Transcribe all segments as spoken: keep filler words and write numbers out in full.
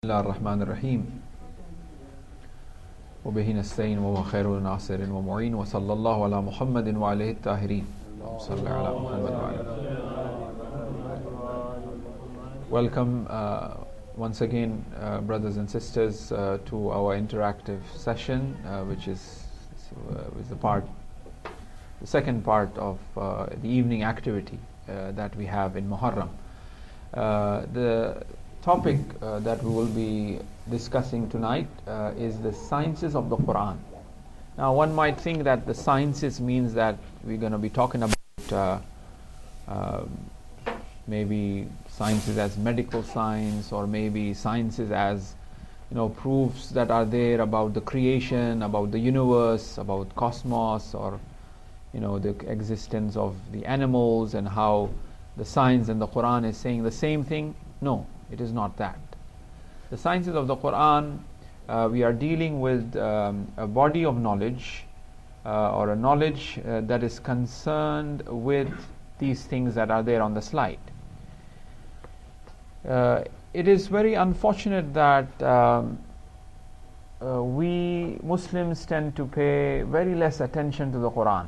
الله الرحمن الرحيم وبه نستعين وهو خير ناصر ومعين وصلى الله على محمد وعلى الطاهرين صلى على محمد وعلى. Welcome uh, once again uh, brothers and sisters uh, to our interactive session uh, which is uh, is the part the second part of uh, the evening activity uh, that we have in Muharram. Uh, the topic uh, that we will be discussing tonight uh, is the sciences of the Quran. Now one might think that the sciences means that we're going to be talking about uh, uh, maybe sciences as medical science, or maybe sciences as, you know, proofs that are there about the creation, about the universe, about cosmos, or, you know, the existence of the animals, and how the science in the Quran is saying the same thing. No, it is not that. The sciences of the Quran, uh, we are dealing with um, a body of knowledge uh, or a knowledge uh, that is concerned with these things that are there on the slide. Uh, it is very unfortunate that um, uh, we Muslims tend to pay very less attention to the Quran.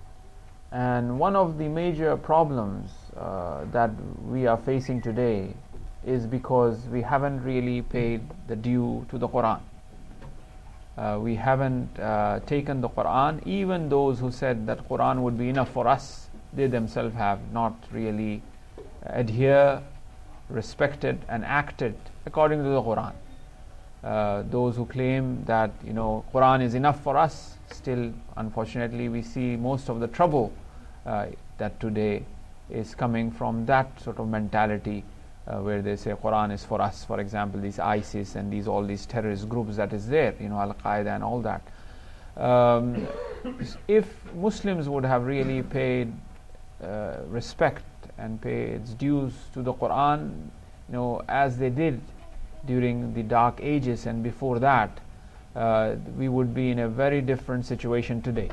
And one of the major problems uh, that we are facing today is because we haven't really paid the due to the Quran. Uh, we haven't uh, taken the Quran. Even those who said that Quran would be enough for us, they themselves have not really adhered, respected and acted according to the Quran. Uh, those who claim that, you know, Quran is enough for us, still unfortunately we see most of the trouble uh, that today is coming from that sort of mentality. Uh, where they say Quran is for us. For example, these ISIS and these all these terrorist groups that is there, you know, Al-Qaeda and all that. Um, if Muslims would have really paid uh, respect and paid its dues to the Quran, you know, as they did during the dark ages and before that, uh, we would be in a very different situation today.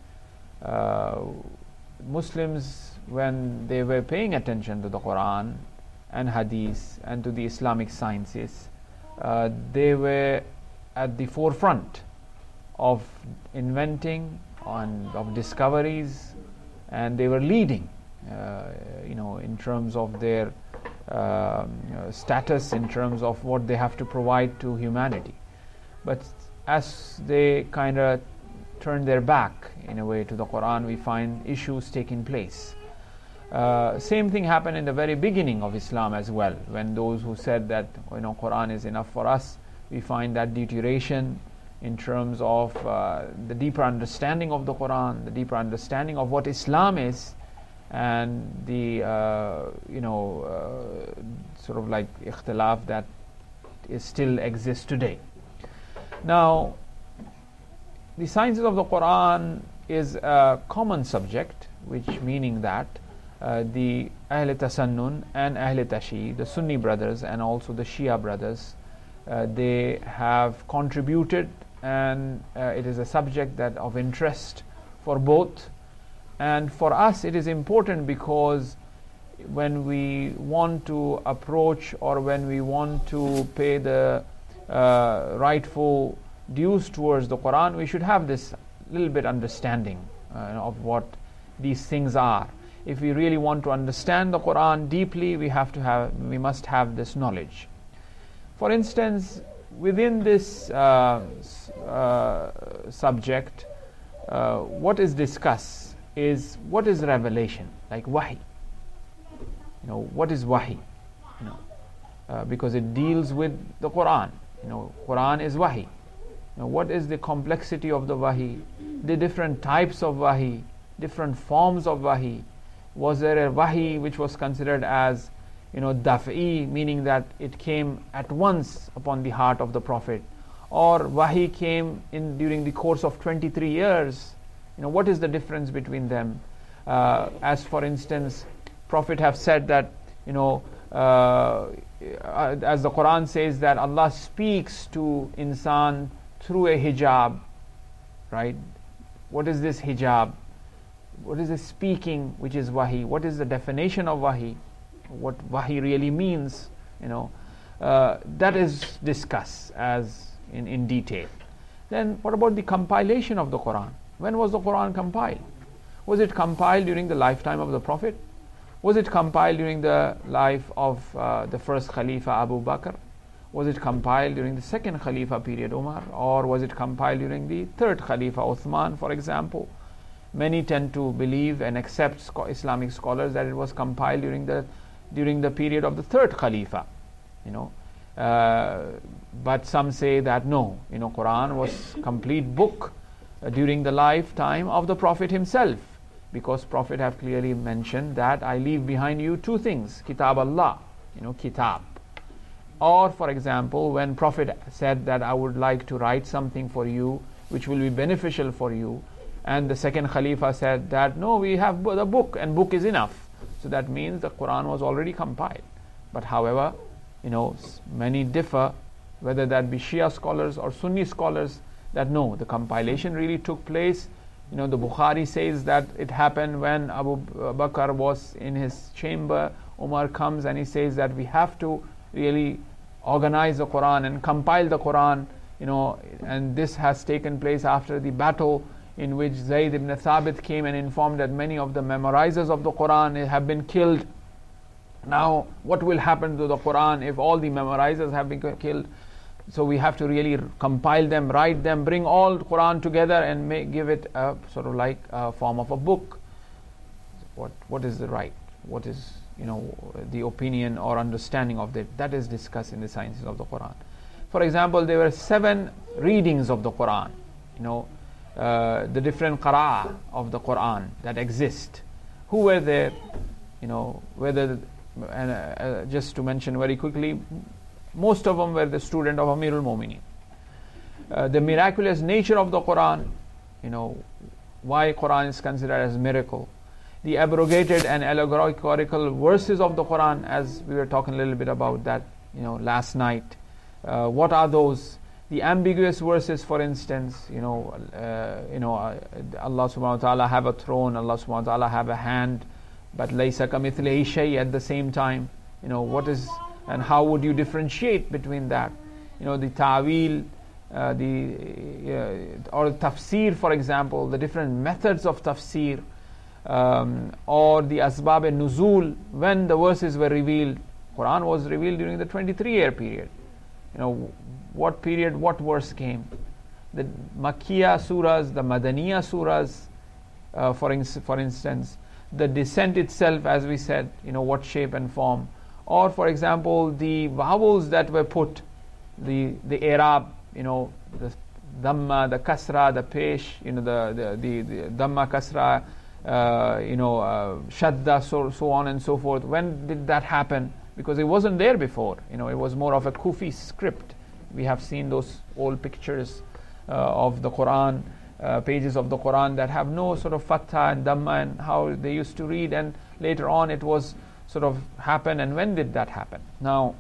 Uh, Muslims, when they were paying attention to the Quran and Hadith and to the Islamic sciences, uh, they were at the forefront of inventing and of discoveries, and they were leading uh, you know, in terms of their uh, status, in terms of what they have to provide to humanity. But as they kind of turn their back in a way to the Quran, we find issues taking place. Uh, same thing happened in the very beginning of Islam as well, when those who said that, you know, Quran is enough for us, we find that deterioration in terms of uh, the deeper understanding of the Quran, the deeper understanding of what Islam is, and the uh, you know uh, sort of like ikhtilaf that is still exists today. Now, the sciences of the Quran is a common subject, which meaning that Uh, the Ahl Tasannun and Ahl Tashi, the Sunni brothers and also the Shia brothers, uh, they have contributed, and uh, it is a subject that of interest for both. And for us it is important because when we want to approach, or when we want to pay the uh, rightful dues towards the Quran, we should have this little bit understanding uh, of what these things are. If we really want to understand the Quran deeply, we have to have, we must have this knowledge. For instance, within this uh, uh, subject, uh, what is discussed is what is revelation, like wahi. You know, what is wahi? You know, uh, because it deals with the Quran. You know, Quran is wahi. You know, what is the complexity of the wahi? The different types of wahi, different forms of wahi. Was there a wahi which was considered as, you know, daf'i, meaning that it came at once upon the heart of the Prophet, or wahi came in during the course of twenty-three years? You know, what is the difference between them? Uh, as for instance, Prophet have said that, you know, uh, as the Quran says that Allah speaks to insan through a hijab, right? What is this hijab? What is the speaking which is wahi? What is the definition of wahi? What wahi really means? You know, uh, uh, that is discussed as in, in detail. Then what about the compilation of the Quran? When was the Quran compiled? Was it compiled during the lifetime of the Prophet? Was it compiled during the life of uh, the first Khalifa Abu Bakr? Was it compiled during the second Khalifa period Umar? Or was it compiled during the third Khalifa Uthman, for example? Many tend to believe and accept scho- Islamic scholars that it was compiled during the during the period of the third Khalifa, you know. Uh, but some say that no, you know, Quran was complete book uh, during the lifetime of the Prophet himself, because Prophet have clearly mentioned that I leave behind you two things, Kitab Allah, you know, Kitab. Or for example, when Prophet said that I would like to write something for you which will be beneficial for you, and the second Khalifa said that no, we have the book and book is enough. So that means the Quran was already compiled. But however, you know, many differ, whether that be Shia scholars or Sunni scholars, that no, the compilation really took place. You know, the Bukhari says that it happened when Abu Bakr was in his chamber. Umar comes and he says that we have to really organize the Quran and compile the Quran, you know, and this has taken place after the battle in which Zayd ibn Thabit came and informed that many of the memorizers of the Quran have been killed. Now, what will happen to the Quran if all the memorizers have been killed? So we have to really compile them, write them, bring all the Quran together and make, give it a sort of like a form of a book. What what is the right? What is, you know, the opinion or understanding of that? That is discussed in the sciences of the Quran. For example, there were seven readings of the Quran. You know, uh, the different qira'ah of the Quran that exist. Who were there? You know, whether and uh, just to mention very quickly, most of them were the student of Amirul Mu'mineen. Uh, the miraculous nature of the Quran, you know, why Quran is considered as miracle. The abrogated and allegorical verses of the Quran, as we were talking a little bit about that, you know, last night. Uh, what are those? The ambiguous verses, for instance, you know, uh, you know, uh, Allah subhanahu wa ta'ala have a throne, Allah subhanahu wa ta'ala have a hand, but laysa kamithlihi shay at the same time. You know, what is, and how would you differentiate between that? You know, the ta'wil, uh, the uh, or tafsir, for example, the different methods of tafsir, um, or the asbab an-nuzul, when the verses were revealed. Quran was revealed during the twenty-three year period. You know, what period, what verse came? The Makkiya surahs, the Madaniya surahs, uh, for, in, for instance, the descent itself, as we said, you know, what shape and form. Or for example, the vowels that were put, the the Arab, you know, the Dhamma, the Kasra, the Pesh, you know, the the, the, the Dhamma, Kasra, uh, you know, uh, Shadda, so, so on and so forth. When did that happen? Because it wasn't there before. You know, it was more of a Kufi script. We have seen those old pictures uh, of the Quran, uh, pages of the Quran that have no sort of Fatha and Dhamma and how they used to read, and later on it was sort of happen. And when did that happen? Now,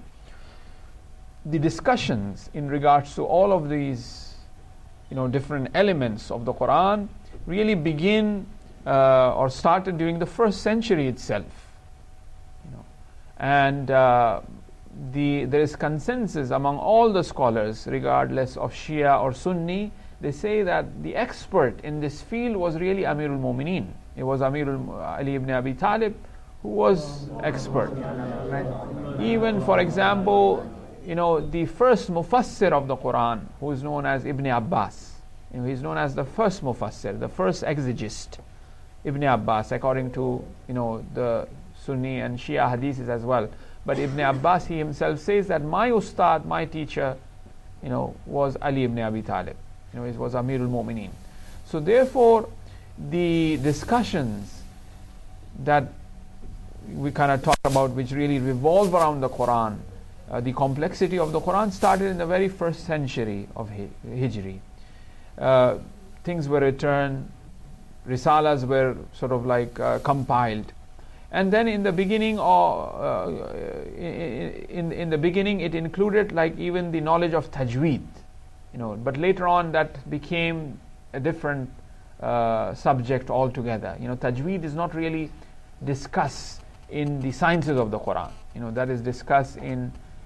the discussions in regards to all of these, you know, different elements of the Quran really begin uh, or started during the first century itself. You know, and uh, the there is consensus among all the scholars, regardless of Shia or Sunni. They say that the expert in this field was really Amirul Mu'mineen. It was Amirul Ali ibn Abi Talib who was expert. Right? Even, for example, you know, the first Mufassir of the Quran, who is known as Ibn Abbas. You know, he's known as the first Mufassir, the first exegist, Ibn Abbas, according to, you know, the Sunni and Shia hadiths as well. But Ibn Abbas, he himself says that my ustad, my teacher, you know, was Ali ibn Abi Talib. You know, it was Amirul Mu'mineen. So therefore, the discussions that we kind of talk about, which really revolve around the Quran, uh, the complexity of the Quran started in the very first century of Hijri. Uh, things were returned, risalas were sort of like uh, compiled. And then in the beginning, or uh, in, in in the beginning, it included like even the knowledge of tajweed, you know. But later on, that became a different uh, subject altogether. You know, tajweed is not really discussed in the sciences of the Quran. You know, that is discussed in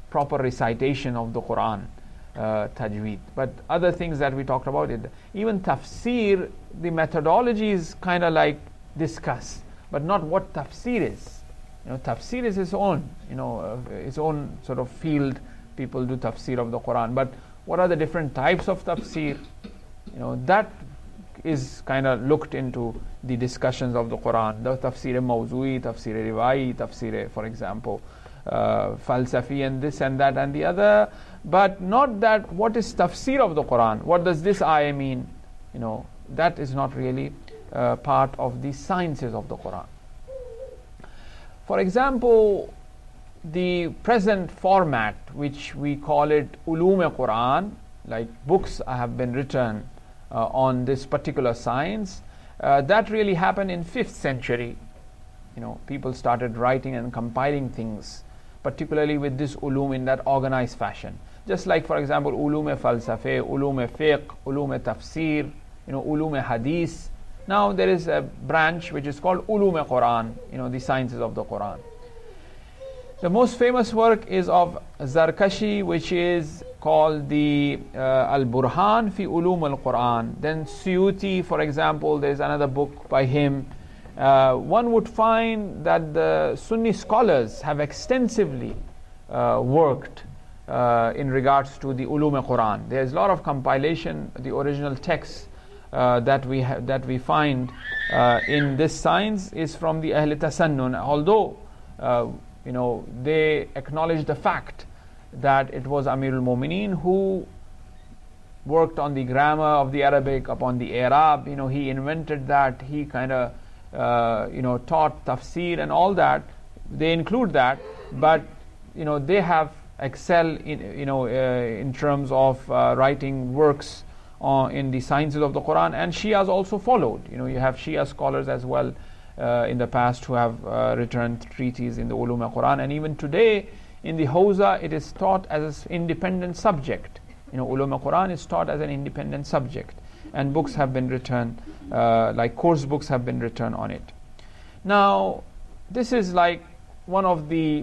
proper recitation of the Quran, uh, tajweed. But other things that we talked about, it even tafsir, the methodology is kind of like discussed, but not what tafsir is. You know, tafsir is its own, you know, uh, its own sort of field. People do tafsir of the Quran, but what are the different types of tafsir? You know, that is kind of looked into the discussions of the Quran. The tafsir mawzui, tafsir rivai, tafsir, for example, uh, falsafi, and this and that and the other, but not that what is tafsir of the Quran. What does this ayah mean? You know, that is not really uh, part of the sciences of the Quran. For example, the present format, which we call it ulum Quran, like books have been written uh, on this particular science, uh, that really happened in fifth century. You know, people started writing and compiling things, particularly with this ulum in that organized fashion. Just like, for example, ulum falsafe, ulum fiqh, ulum tafsir, you know, ulum hadith. Now there is a branch which is called ulum Quran, you know, the sciences of the Quran. The most famous work is of Zarkashi, which is called the uh, Al-Burhan fi Ulum al-Quran. Then Suyuti, for example, there's another book by him. Uh, one would find that the Sunni scholars have extensively uh, worked uh, in regards to the Ulum al-Quran. There's a lot of compilation, the original text uh, that we have, that we find uh, in this science is from the Ahl Tasannun, although uh, you know, they acknowledge the fact that it was Amirul Mu'mineen who worked on the grammar of the Arabic, upon the Arab. You know, he invented that. He kind of, uh, you know, taught tafsir and all that. They include that, but you know, they have excelled in, you know, uh, in terms of uh, writing works uh, in the sciences of the Quran. And Shias also followed. You know, you have Shia scholars as well. Uh, in the past who have uh, written treatises in the Ulum al-Quran, and even today in the Hawza it is taught as an independent subject. You know, Ulum al-Quran is taught as an independent subject, and books have been written, uh, like course books have been written on it. Now, this is like one of the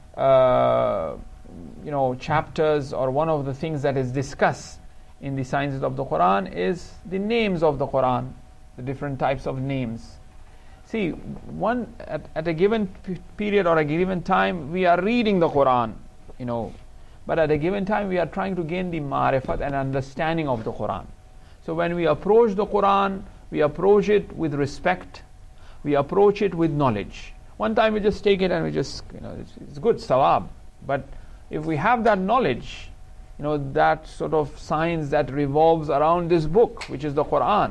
uh, you know chapters, or one of the things that is discussed in the sciences of the Quran is the names of the Quran, the different types of names. See, one at, at a given p- period or a given time, we are reading the Quran, you know, but at a given time, we are trying to gain the ma'rifat and understanding of the Quran. So when we approach the Quran, we approach it with respect, we approach it with knowledge. One time we just take it and we just, you know, it's, it's good, sawab. But if we have that knowledge, you know, that sort of science that revolves around this book, which is the Quran,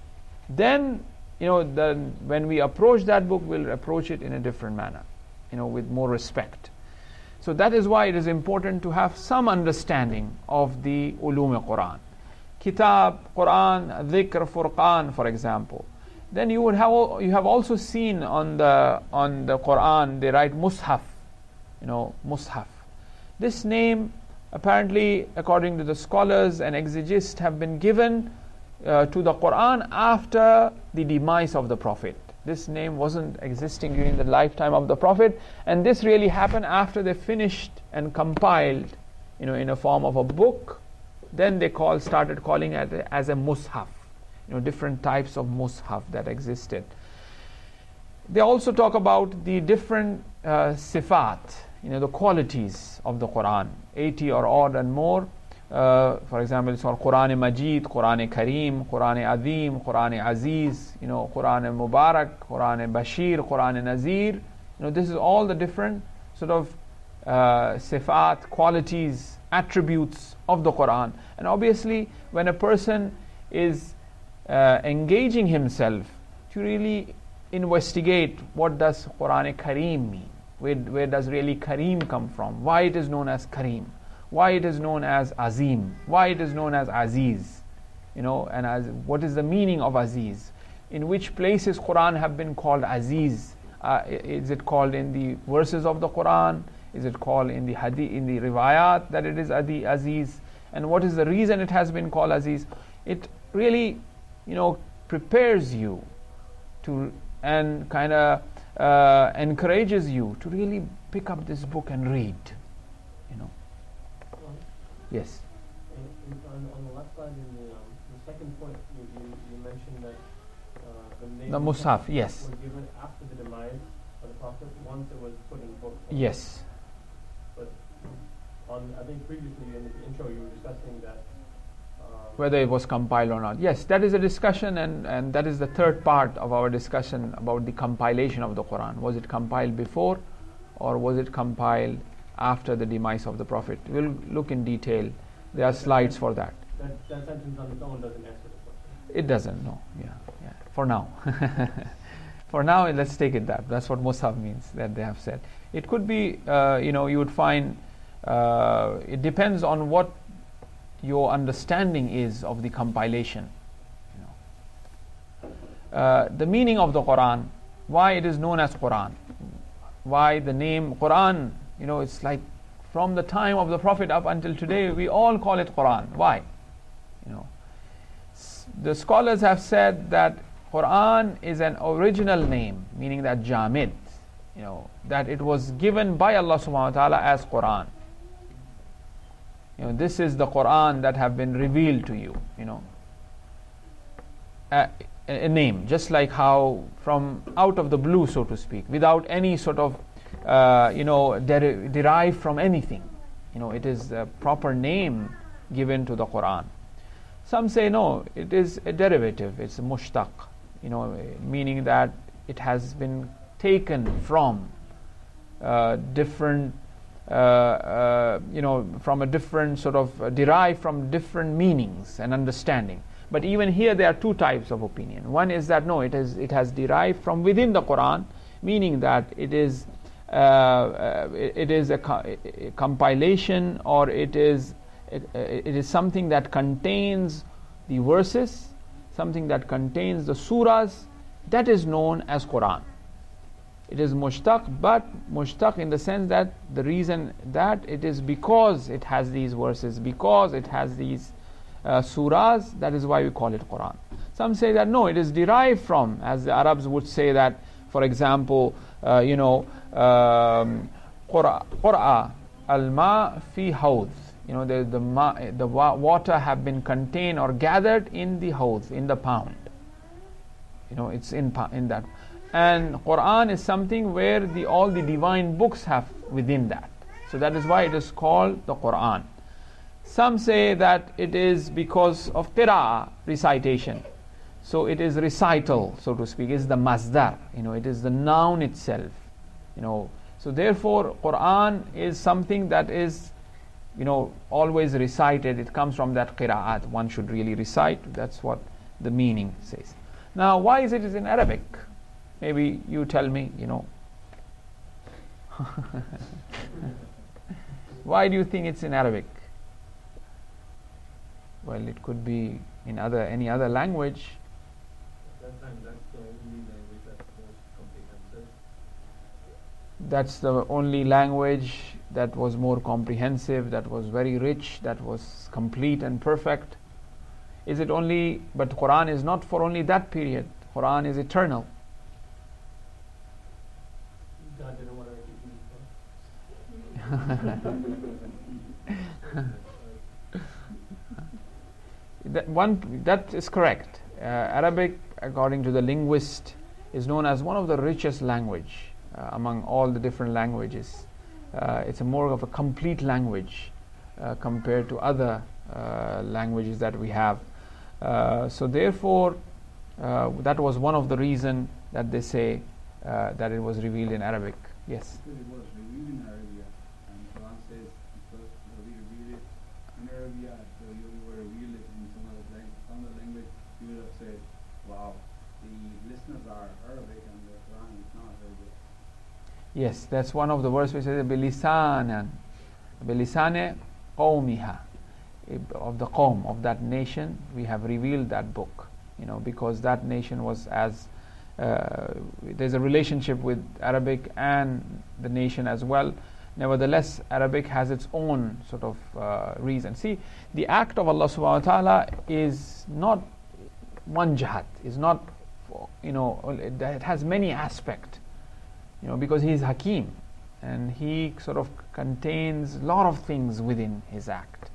then you know, then when we approach that book, we'll approach it in a different manner, you know, with more respect. So that is why it is important to have some understanding of the Ulum al-Quran. Kitab, Quran, Dhikr, Furqan, for example. Then you would have you have also seen on the on the Quran they write Mushaf, you know, Mushaf. This name apparently, according to the scholars and exegists, have been given Uh, to the Quran after the demise of the Prophet. This name wasn't existing during the lifetime of the Prophet, and this really happened after they finished and compiled, you know, in a form of a book. Then they call started calling it as a mushaf, you know, different types of mushaf that existed. They also talk about the different uh, sifat, you know, the qualities of the Quran, eighty or odd and more. Uh, for example, it's called Quran Majid, Quran Kareem, Quran Azim, Quran Aziz, you know, Quran Mubarak, Quran Bashir, Quran Nazir. You know, this is all the different sort of uh, sifat, qualities, attributes of the Quran. And obviously, when a person is uh, engaging himself to really investigate what does Quran Kareem mean, where, where does really Kareem come from, why it is known as Kareem, why it is known as Azim, why it is known as Aziz, you know, and as what is the meaning of Aziz, in which places Quran have been called Aziz. Uh, is it called in the verses of the Quran? Is it called in the hadith, in the riwayat that it is Adi Aziz? And what is the reason it has been called Aziz? It really, you know, prepares you to and kind of uh, encourages you to really pick up this book and read. You know, Yes. In, in, on, on the left side, in the, um, the second point, you, you, you mentioned that uh, the name The Mus'haf, yes. was given after the demise of the Prophet, once it was put in book. Yes. But on, I think previously in the intro you were discussing that um, whether it was compiled or not. Yes, that is a discussion, and, and that is the third part of our discussion about the compilation of the Quran. Was it compiled before, or was it compiled after the demise of the Prophet? We'll look in detail. There are slides for that. That, that sentence on its own doesn't answer the question. It doesn't, no. Yeah, yeah. For now. For now, let's take it that. That's what Mus'haf means, that they have said. It could be, uh, you know, you would find, uh, it depends on what your understanding is of the compilation. You know. Uh, the meaning of the Quran, why it is known as Quran, why the name Quran, you know, it's like from the time of the Prophet up until today, we all call it Quran. Why? You know, S- the scholars have said that Quran is an original name, meaning that Jamid, you know, that it was given by Allah subhanahu wa ta'ala as Quran. You know, this is the Quran that have been revealed to you, you know. A, a name, just like how from out of the blue, so to speak, without any sort of, uh, you know, deri- derived from anything. You know, it is a proper name given to the Quran. Some say no, it is a derivative, it's a mushtaq, you know, meaning that it has been taken from uh, different, uh, uh, you know, from a different sort of, uh, derived from different meanings and understanding. But even here there are two types of opinion. One is that no, it is it has derived from within the Quran, meaning that it is uh, uh, it, it is a, co- a compilation, or it is it, it is something that contains the verses, something that contains the surahs, that is known as Quran. It is mushtaq, but mushtaq in the sense that the reason that it is because it has these verses, because it has these uh, surahs, that is why we call it Quran. Some say that no, it is derived from, as the Arabs would say that, for example, uh, you know, um, Qur'a al-ma fi hawd. You know, the the, ma, the wa- water have been contained or gathered in the hawd, in the pound. You know, it's in in that. And Quran is something where the all the divine books have within that. So that is why it is called the Quran. Some say that it is because of qira'ah, recitation. So it is recital, so to speak. It's the masdar. You know, it is the noun itself. You know, so therefore Quran is something that is, you know, always recited. It comes from that qira'at. One should really recite. That's what the meaning says. Now, why is it is in Arabic? Maybe you tell me, you know. Why do you think it's in Arabic? Well, it could be in other any other language. At that time, that's the only language that's most comprehensive. That's the only language that was more comprehensive, that was very rich, that was complete and perfect. Is it only, but Quran is not for only that period. Quran is eternal. God didn't want to make it that one that is correct. Uh, Arabic, according to the linguist, is known as one of the richest language uh, among all the different languages. Uh, it's a more of a complete language uh, compared to other uh, languages that we have. Uh, so therefore, uh, that was one of the reason that they say uh, that it was revealed in Arabic. Yes. Because it was revealed in Arabia, and Quran says because we revealed it in Arabia, so you were revealed it in some other language. Some other language, you would have said, "Wow, the listeners are Arabic, and the Quran is not Arabic." Yes, that's one of the verses which says bilisanan, bilisane qawmiha, of the qawm of that nation. We have revealed that book, you know, because that nation was as uh, there's a relationship with Arabic and the nation as well. Nevertheless, Arabic has its own sort of uh, reason. See, the act of Allah subhanahu wa ta'ala is not one jihad, is not, you know, it has many aspects, you know, because He is Hakim and He sort of contains a lot of things within His act.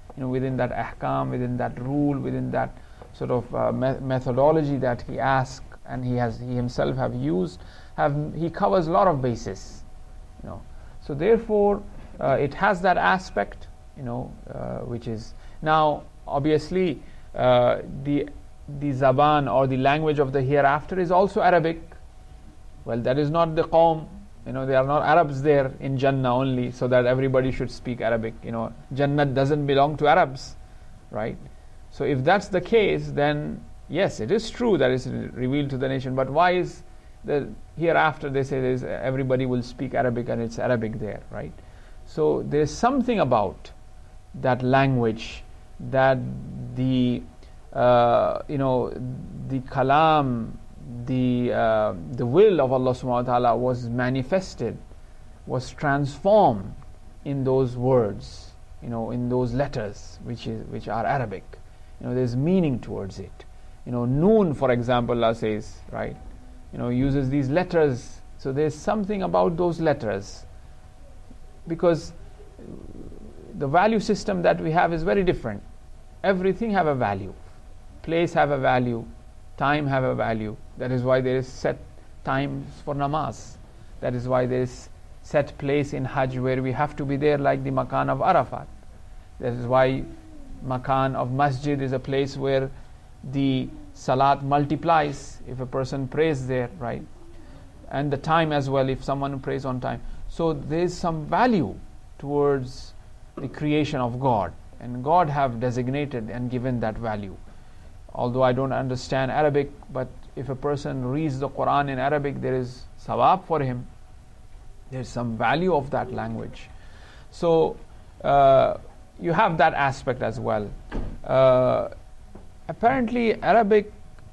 you know, within that ahkam, within that rule, within that sort of uh, me- methodology that he asked and he has he himself have used, have he covers a lot of bases, you know. So therefore, uh, it has that aspect, you know, uh, which is now obviously uh, the the zaban or the language of the hereafter is also Arabic. Well, that is not the qawm, you know, they are not Arabs there in Jannah only, so that everybody should speak Arabic. You know, Jannah doesn't belong to Arabs, right? So if that's the case, then yes, it is true that it's revealed to the nation. But why is the hereafter they say there's, everybody will speak Arabic and it's Arabic there, right? So there's something about that language that the uh, you know the kalam, the uh, the will of Allah subhanahu wa ta'ala was manifested, was transformed in those words, you know, in those letters which is which are Arabic. You know, there's meaning towards it. You know, Noon, for example, Allah says, right, you know, uses these letters. So there's something about those letters, because the value system that we have is very different. Everything have a value. Place have a value. Time have a value. That is why there is set times for namaz. That is why there is set place in Hajj where we have to be there, like the Makan of Arafat. That is why Makan of Masjid is a place where the Salat multiplies if a person prays there, right? And the time as well, if someone prays on time. So there is some value towards the creation of God, and God have designated and given that value. Although I don't understand Arabic, but if a person reads the Quran in Arabic, there is sawab for him. There is some value of that language. So uh, you have that aspect as well. Uh, apparently Arabic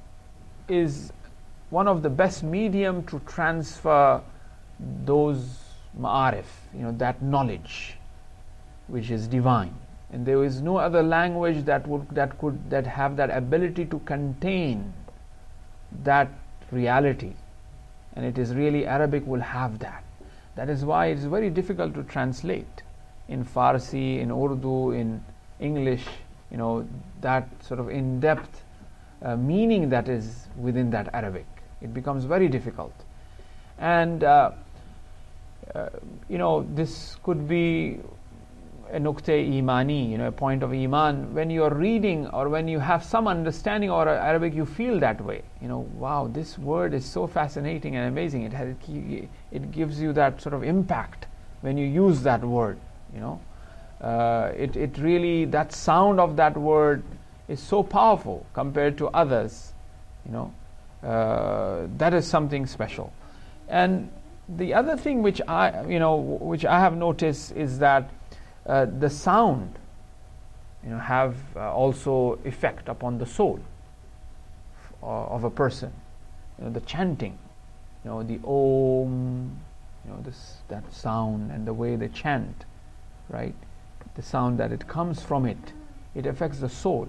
is one of the best medium to transfer those ma'arif, you know, that knowledge which is divine. And there is no other language that would that could that have that ability to contain that reality. And it is really Arabic will have that. That is why it is very difficult to translate in Farsi, in Urdu, in English, you know, that sort of in-depth uh, meaning that is within that Arabic. It becomes very difficult. And uh, uh, you know, this could be a nukte imani, you know, a point of iman. When you are reading or when you have some understanding of Arabic, you feel that way. You know, wow, this word is so fascinating and amazing. It has, it gives you that sort of impact when you use that word. You know, uh, it it really, that sound of that word is so powerful compared to others. You know, uh, that is something special. And the other thing which I, you know, which I have noticed is that Uh, the sound, you know, have uh, also effect upon the soul f- uh, of a person. You know, the chanting, you know, the om, you know, this that sound and the way they chant, right? The sound that it comes from it, it affects the soul.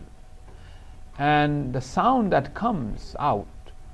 And the sound that comes out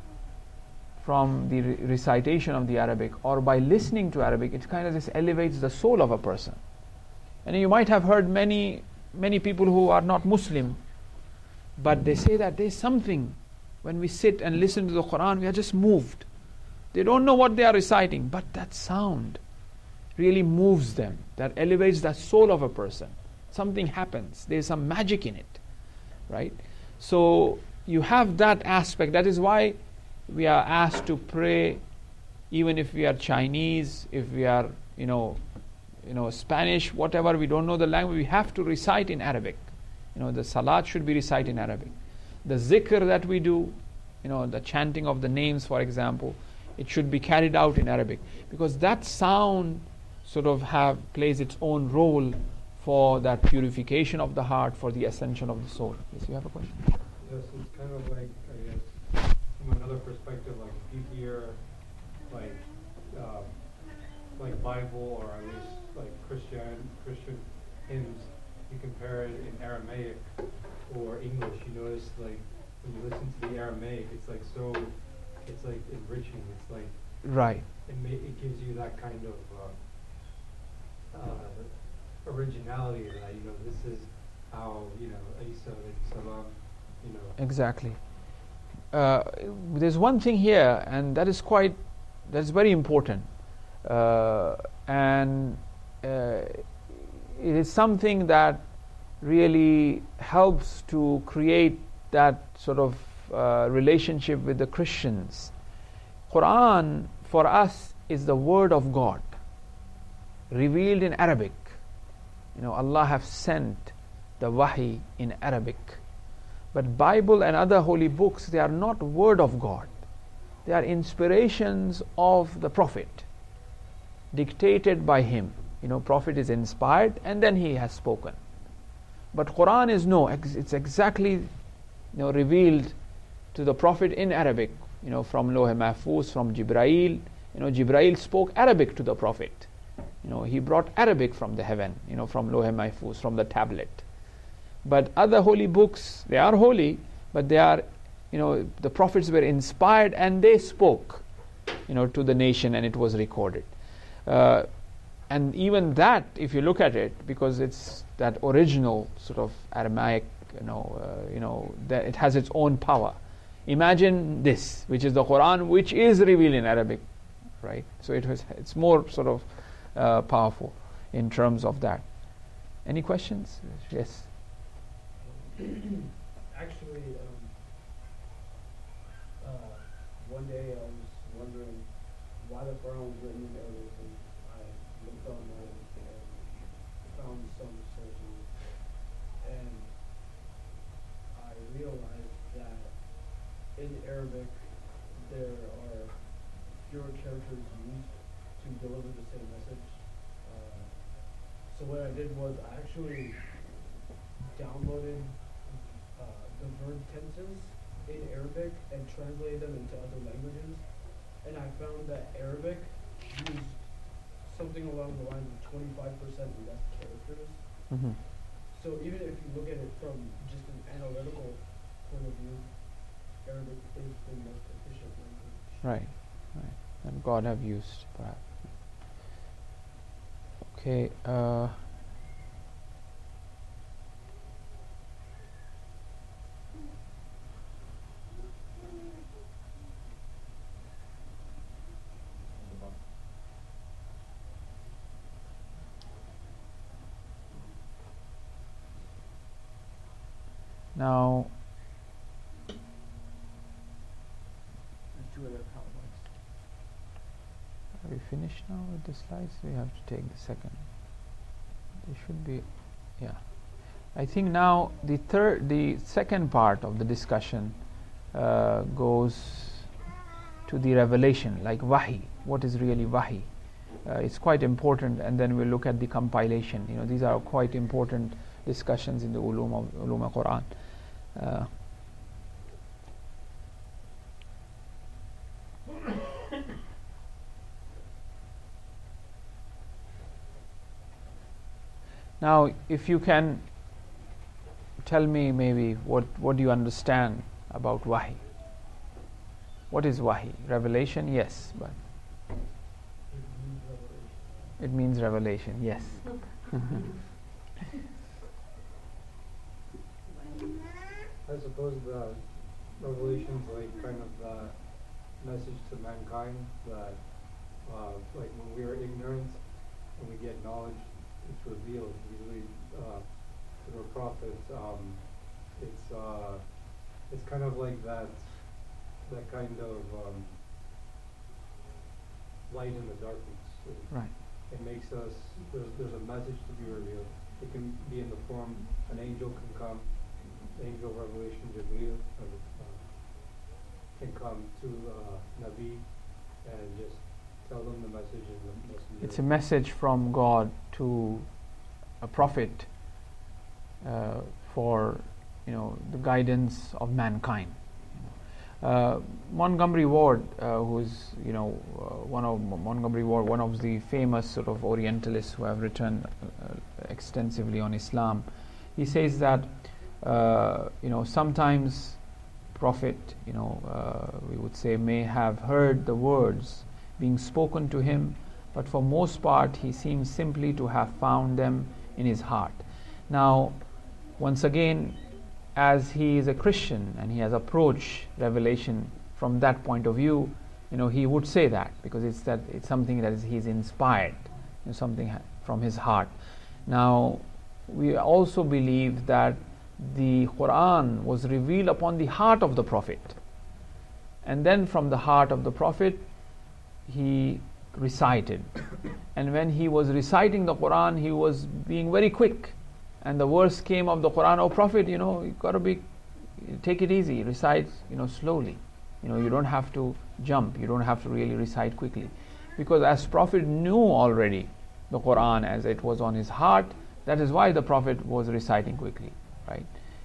from the re- recitation of the Arabic or by listening to Arabic, it kind of just elevates the soul of a person. And you might have heard many, many people who are not Muslim, but they say that there's something, when we sit and listen to the Quran, we are just moved. They don't know what they are reciting, but that sound really moves them, that elevates the soul of a person. Something happens, there's some magic in it, right? So you have that aspect. That is why we are asked to pray, even if we are Chinese, if we are, you know, you know, Spanish, whatever, we don't know the language, we have to recite in Arabic. You know, the salat should be recited in Arabic. The zikr that we do, you know, the chanting of the names, for example, it should be carried out in Arabic, because that sound sort of have plays its own role for that purification of the heart, for the ascension of the soul. Yes, you have a question? Yes, it's kind of like, I guess, from another perspective, like if you hear, like, uh, like Bible, or at least like Christian Christian hymns, you compare it in Aramaic or English, you notice like when you listen to the Aramaic, it's like so, it's like enriching. It's like right. It ma- it gives you that kind of uh, uh, originality that, you know, this is how, you know, Isa alayhi salam, you know. Exactly. Uh, there's one thing here, and that is quite, that's very important, uh, and uh, it is something that really helps to create that sort of uh, relationship with the Christians. Quran for us is the word of God, revealed in Arabic. You know, Allah have sent the wahi in Arabic. But Bible and other holy books, they are not word of God. They are inspirations of the Prophet, dictated by him. You know, Prophet is inspired and then he has spoken. But Quran is no, it's exactly, you know, revealed to the Prophet in Arabic. You know, from Lawh Mahfuz, from Jibrail. You know, Jibrail spoke Arabic to the Prophet. You know, he brought Arabic from the heaven, you know, from Lawh Mahfuz, from the tablet. But other holy books, they are holy, but they are, you know, the prophets were inspired and they spoke, you know, to the nation, and it was recorded. Uh, and even that, if you look at it, because it's that original sort of Aramaic, you know, uh, you know, that it has its own power. Imagine this, which is the Quran, which is revealed in Arabic, right? So it was, it's more sort of uh, powerful in terms of that. Any questions? Yes. Actually, um, uh, one day I was wondering why the Quran was written in Arabic, and I looked online and found some sources, and I realized that in Arabic there are fewer characters used to deliver the same message. Uh, so what I did was I actually downloaded Uh, the verb tenses in Arabic and translated them into other languages, and I found that Arabic used something along the lines of twenty-five percent less characters. Mm-hmm. So even if you look at it from just an analytical point of view, Arabic is the most efficient language. Right, right. And God have used, perhaps. Okay. Uh, Now, There's two other PowerPoints. are we finished now with the slides? We have to take the second. They should be, yeah. I think now the third, the second part of the discussion uh, goes to the revelation, like wahi. What is really wahi? Uh, it's quite important, and then we'll look at the compilation. You know, these are quite important discussions in the ulum of ulum of Quran. Uh, now, if you can tell me maybe what what do you understand about wahi? What is wahi? Revelation, yes, but It means revelation. it means revelation, yes. I suppose the revelation's like kind of the message to mankind that, uh, like when we are ignorant and we get knowledge, it's revealed. Usually, uh, to the prophets, um, it's uh, it's kind of like that, that kind of um, light in the darkness. It, Right. it makes us. There's there's a message to be revealed. It can be in the form an angel can come. Angel revelation, Jibreel, uh, can come to uh, Nabi and just tell them the message and the messenger. It's a message from God to a prophet uh, for, you know, the guidance of mankind. You know. uh, Montgomery Ward, uh, who is, you know, uh, one of Montgomery Ward, one of the famous sort of Orientalists who have written uh, extensively on Islam, he says that uh, you know, sometimes prophet, you know, uh, we would say, may have heard the words being spoken to him, but for most part he seems simply to have found them in his heart. Now, once again, as he is a Christian and he has approached revelation from that point of view, you know, he would say that because it's that it's something that is, he's inspired, you know, something from his heart. Now, we also believe that the Quran was revealed upon the heart of the Prophet, and then from the heart of the Prophet he recited, and when he was reciting the Quran he was being very quick, and the verse came of the Quran, "Oh Prophet, you know, you got to be, take it easy, recite, you know, slowly, you know, you don't have to jump, you don't have to really recite quickly," because as Prophet knew already the Quran as it was on his heart, that is why the Prophet was reciting quickly, right?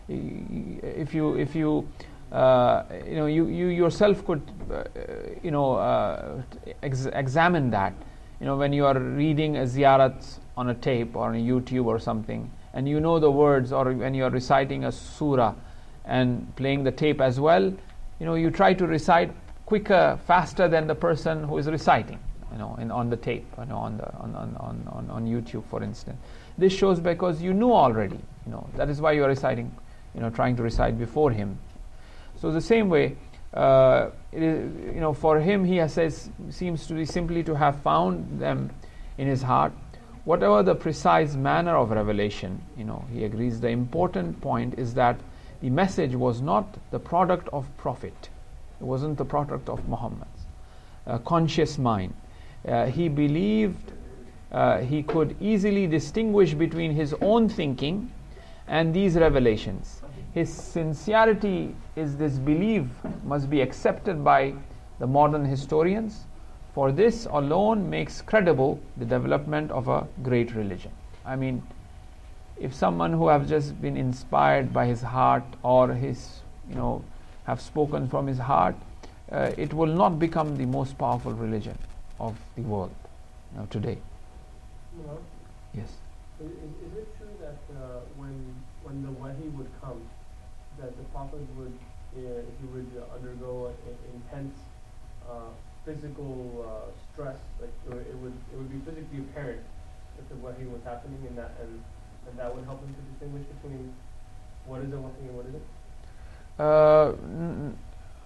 If you if you uh, you know you, you yourself could uh, you know uh, ex- examine that, you know, when you are reading a ziyarat on a tape or on a YouTube or something, and you know the words, or when you are reciting a surah and playing the tape as well, you know, you try to recite quicker, faster than the person who is reciting, you know, in, on the tape, you know, on the on, on, on, on, on YouTube, for instance. This shows because you knew already, you know, that is why you are reciting, you know, trying to recite before him. So the same way, uh, it is, you know, for him, he has says seems to be simply to have found them in his heart. Whatever the precise manner of revelation, you know, he agrees the important point is that the message was not the product of Prophet. It wasn't the product of Muhammad's uh, conscious mind. Uh, he believed uh, he could easily distinguish between his own thinking and these revelations. His sincerity is this belief must be accepted by the modern historians, for this alone makes credible the development of a great religion. I mean, if someone who have just been inspired by his heart, or his, you know, have spoken from his heart, uh, it will not become the most powerful religion of the world, you know, today. No. Yes. Is, is it true that uh, when when the wahi would come, that the Prophet would uh, he would uh, undergo an intense uh, physical uh, stress, like it would, it would it would be physically apparent that the wahi was happening, and that and, and that would help him to distinguish between what is a wahi and what isn't? Uh, n-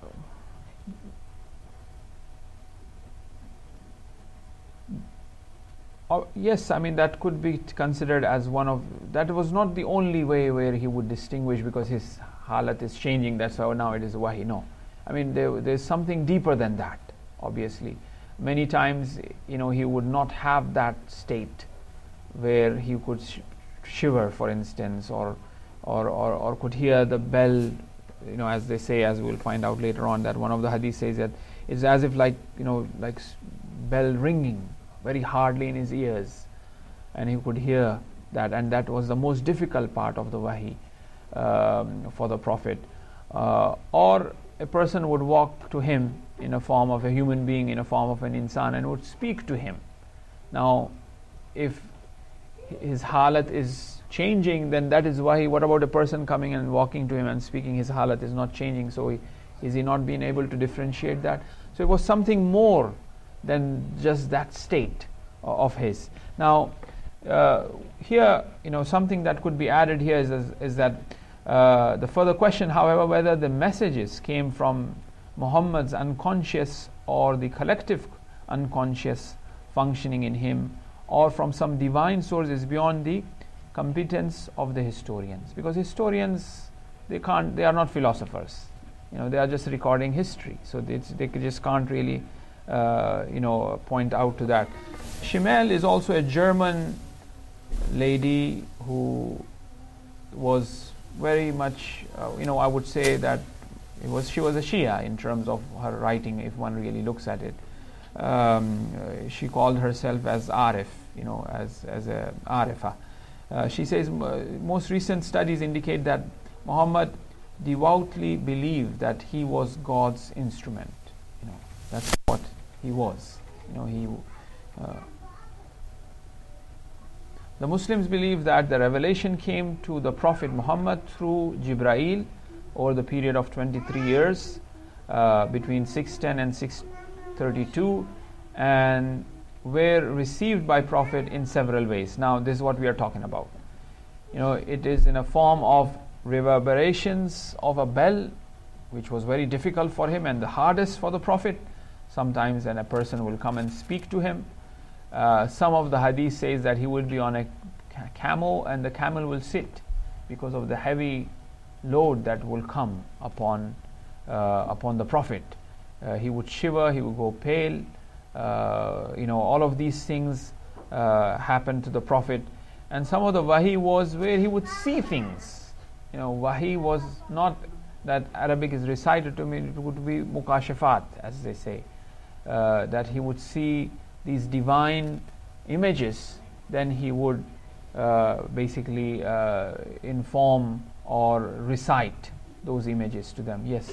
Oh, yes, I mean that could be t- considered as one of, that was not the only way where he would distinguish because his halat is changing, that's how now it is wahi. No, I mean there, there's something deeper than that, obviously. Many times, you know, he would not have that state where he could sh- shiver, for instance, or, or, or, or could hear the bell, you know, as they say, as we'll find out later on, that one of the hadith says that it's as if like, you know, like s- bell ringing very hardly in his ears, and he could hear that, and that was the most difficult part of the wahi um, for the Prophet. Uh, or a person would walk to him in a form of a human being, in a form of an insan, and would speak to him. Now, if his halat is changing, then that is wahi. What about a person coming and walking to him and speaking? His halat is not changing, so he, is he not being able to differentiate that? So it was something more than just that state of his. Now, uh, here, you know, something that could be added here is, is, is that uh, the further question, however, whether the messages came from Muhammad's unconscious or the collective unconscious functioning in him, or from some divine source, is beyond the competence of the historians, because historians, they can't, they are not philosophers, you know, they are just recording history, so they, they just can't really Uh, you know, point out to that. Schimmel is also a German lady who was very much, uh, you know, I would say that it was she was a Shia in terms of her writing, if one really looks at it. Um, uh, she called herself as Arif, you know, as as a Arifa. Uh, she says m- most recent studies indicate that Muhammad devoutly believed that he was God's instrument. You know, that's what he was, you know, he uh, the Muslims believe that the revelation came to the Prophet Muhammad through Jibreel over the period of twenty-three years, uh, between six ten and six thirty-two, and were received by Prophet in several ways. Now this is what we are talking about. You know, it is in a form of reverberations of a bell, which was very difficult for him and the hardest for the Prophet. Sometimes when a person will come and speak to him, uh, some of the hadith says that he would be on a ca- camel and the camel will sit because of the heavy load that will come upon uh, upon the Prophet. Uh, he would shiver, he would go pale. Uh, you know, all of these things uh, happened to the Prophet. And some of the wahi was where he would see things. You know, wahi was not that Arabic is recited to me, it would be mukashafat, as they say. Uh, that he would see these divine images, then he would uh, basically uh, inform or recite those images to them. Yes?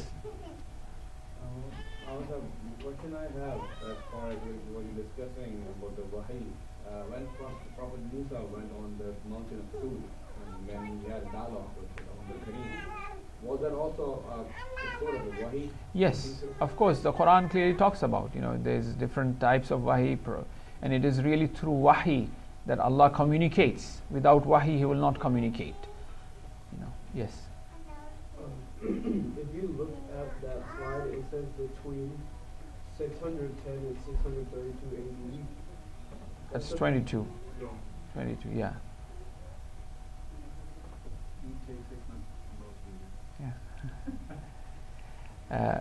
Uh, also, what can I have as far as what you're discussing about the wahi? Uh, when Prophet Musa went on the mountain of Tur, and when he had a dialogue with on the Kareem, was that also uh, a sort of a wahi? Yes, of course. The Quran clearly talks about, you know, there's different types of wahi, and it is really through wahi that Allah communicates. Without wahi, He will not communicate. You know, yes. Um, if you look at that slide, it says between six hundred ten and six hundred thirty-two A D. That's twenty-two. Yeah. twenty-two, yeah. You take six months to go through this. Yeah. uh,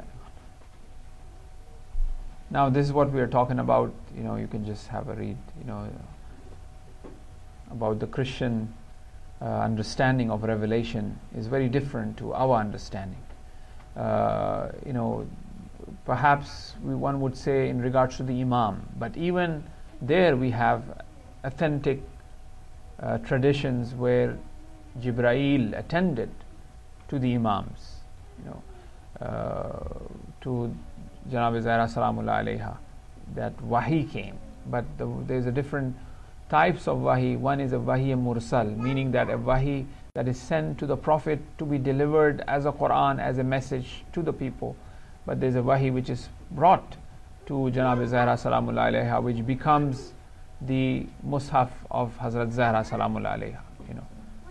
now this is what we are talking about. You know, you can just have a read. You know, about the Christian uh, understanding of revelation is very different to our understanding. Uh, you know, perhaps we, one would say in regards to the Imam, but even there we have authentic uh, traditions where Jibreel attended to the Imams, you know, uh, to Janab Zahra Salamullah alayha, that wahi came. But the, there's a different types of wahi. One is a wahi mursal, meaning that a wahi that is sent to the Prophet to be delivered as a Quran, as a message to the people. But there's a wahi which is brought to Janab Zahra Salamullah alayha, which becomes the Mus'haf of Hazrat Zahra Salamullah alayha. You know.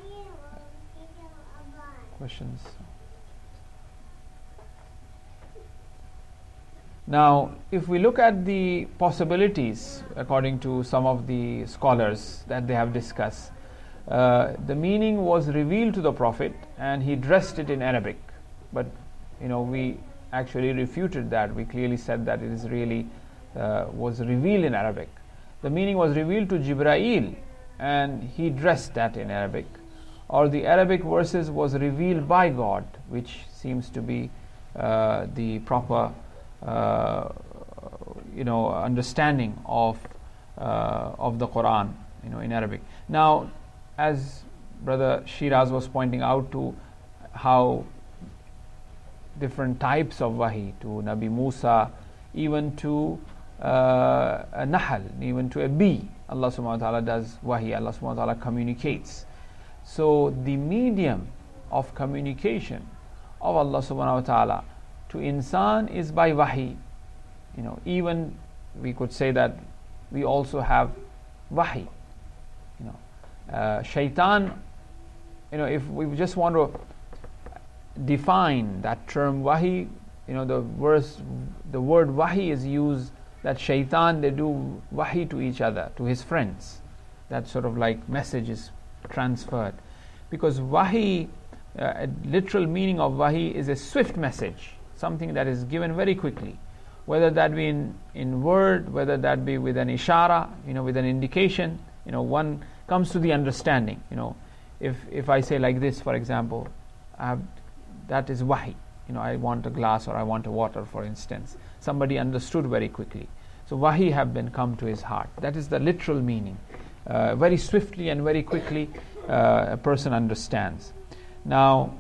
Questions? Now, if we look at the possibilities, according to some of the scholars that they have discussed, uh, the meaning was revealed to the Prophet and he dressed it in Arabic. But, you know, we actually refuted that. We clearly said that it is really uh, was revealed in Arabic. The meaning was revealed to Jibreel and he dressed that in Arabic. Or the Arabic verses was revealed by God, which seems to be uh, the proper Uh, you know, understanding of uh, of the Quran, you know, in Arabic. Now, as Brother Shiraz was pointing out to how different types of wahi, to Nabi Musa, even to uh, a Nahl, even to a bee, Allah subhanahu wa ta'ala does wahi, Allah subhanahu wa ta'ala communicates. So the medium of communication of Allah subhanahu wa ta'ala to insan is by wahi. You know, even we could say that we also have wahi. You know, uh, shaitan. You know, if we just want to define that term wahi, you know, the verse, the word wahi is used that shaitan, they do wahi to each other, to his friends. That sort of like message is transferred, because wahi, uh, a literal meaning of wahi is a swift message. Something that is given very quickly, whether that be in, in word, whether that be with an ishara, you know, with an indication. You know, one comes to the understanding. You know, if if I say like this, for example, I have, that is wahi. You know, I want a glass or I want a water, for instance. Somebody understood very quickly. So wahi have been come to his heart. That is the literal meaning. Uh, very swiftly and very quickly, uh, a person understands. Now,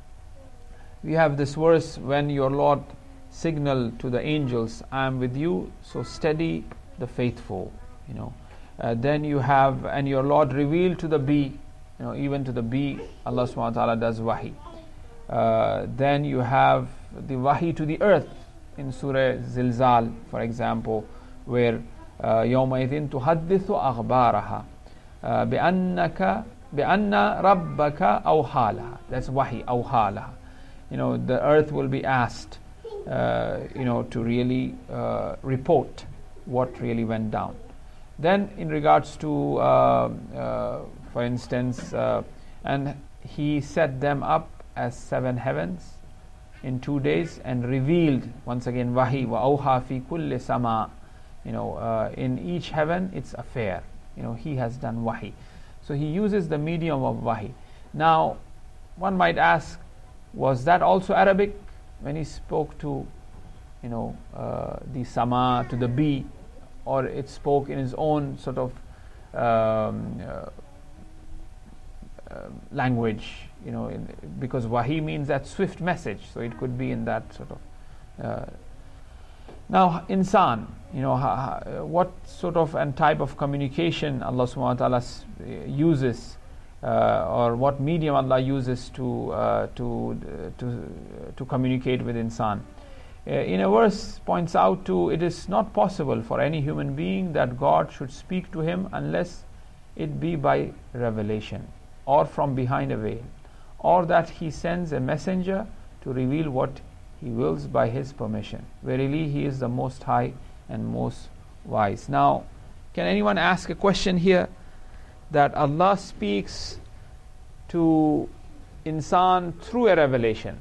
we have this verse, when your Lord signaled to the angels, I am with you, so steady the faithful. You know, uh, then you have, and your Lord revealed to the bee, you know, even to the bee, Allah subhanahu wa ta'ala does wahi. Uh, then you have the wahi to the earth in Surah Zilzal, for example, where يومئذ تحدث أخبارها بأنك بأن ربك أوحى لها. That's wahi, أوحى لها. You know, the earth will be asked, uh, you know, to really uh, report what really went down. Then, in regards to, uh, uh, for instance, uh, and he set them up as seven heavens in two days and revealed, once again, wahi wa awha fi kulli sama. You know, uh, in each heaven, its affair. You know, he has done wahi. So he uses the medium of wahi. Now, one might ask, was that also Arabic when he spoke to, you know, uh, the sama, to the bee, or it spoke in his own sort of um, uh, uh, language, you know, in, because wahi means that swift message, so it could be in that sort of. Uh, now, insan, you know, ha, ha, what sort of and type of communication Allah subhanahu wa ta'ala uses, uh, or what medium Allah uses to uh, to uh, to to communicate with insan. Uh, in a verse points out to, it is not possible for any human being that God should speak to him unless it be by revelation, or from behind a veil, or that he sends a messenger to reveal what he wills by his permission. Verily he is the most high and most wise. Now, can anyone ask a question here, that Allah speaks to insan through a revelation,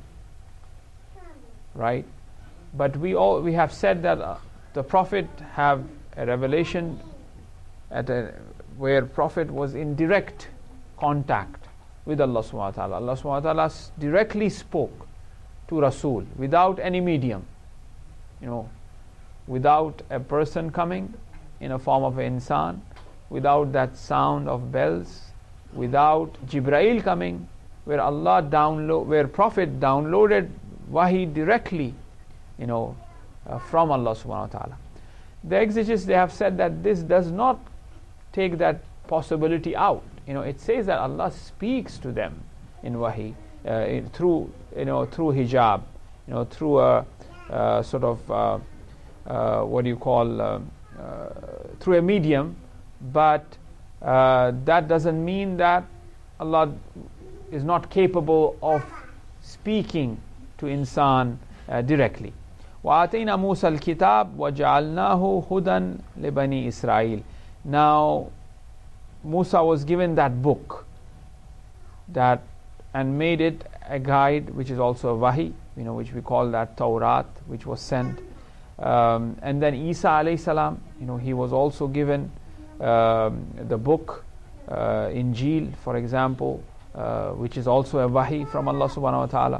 right? But we all we have said that uh, the Prophet have a revelation at a, where Prophet was in direct contact with Allah subhanahu wa ta'ala. Allah subhanahu wa ta'ala directly spoke to Rasul without any medium, you know, without a person coming in a form of an insan, without that sound of bells, without Jibrail coming, where Allah download, where Prophet downloaded wahi directly, you know, uh, from Allah subhanahu wa ta'ala. The exegetes, they have said that this does not take that possibility out. You know, it says that Allah speaks to them in wahi, uh, in, through, you know, through hijab, you know, through a uh, sort of uh, uh, what do you call uh, uh, through a medium, but uh, that doesn't mean that Allah is not capable of speaking to insan uh, directly. وَآتَيْنَا مُوسَى الْكِتَابَ وَجَعَلْنَاهُ هُدًى لِبَنِي إِسْرَائِيلِ. Now, Musa was given that book, that, and made it a guide, which is also a wahi, you know, which we call that Tawrat, which was sent. Um, and then Isa alayhi salam, you know, he was also given um, the book, uh, Injil, for example, uh, which is also a wahi from Allah subhanahu wa ta'ala.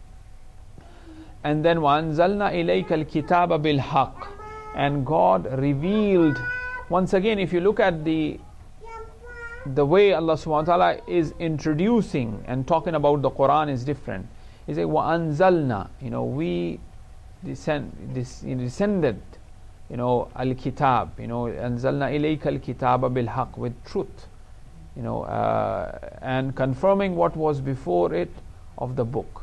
And then وَأَنزَلْنَا إِلَيْكَ الْكِتَابَ بِالْحَقِّ, and God revealed. Once again, if you look at the the way Allah subhanahu wa ta'ala is introducing and talking about the Quran is different. He says وَأَنزَلْنَا, you know, we descend, this, descended, you know, al-kitab, you know, أَنزَلْنَا إِلَيْكَ الْكِتَابَ بِالْحَقِّ, with truth, you know, uh, and confirming what was before it of the book.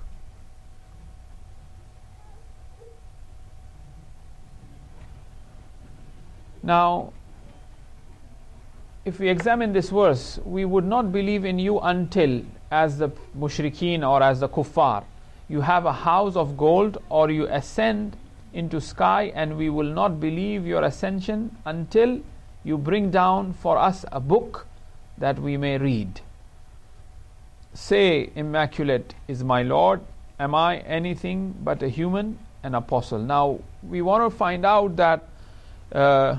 Now, if we examine this verse, we would not believe in you until, as the mushrikeen or as the kuffar, you have a house of gold or you ascend into sky, and we will not believe your ascension until you bring down for us a book that we may read. Say, Immaculate is my Lord, am I anything but a human, an apostle? Now, we want to find out that uh,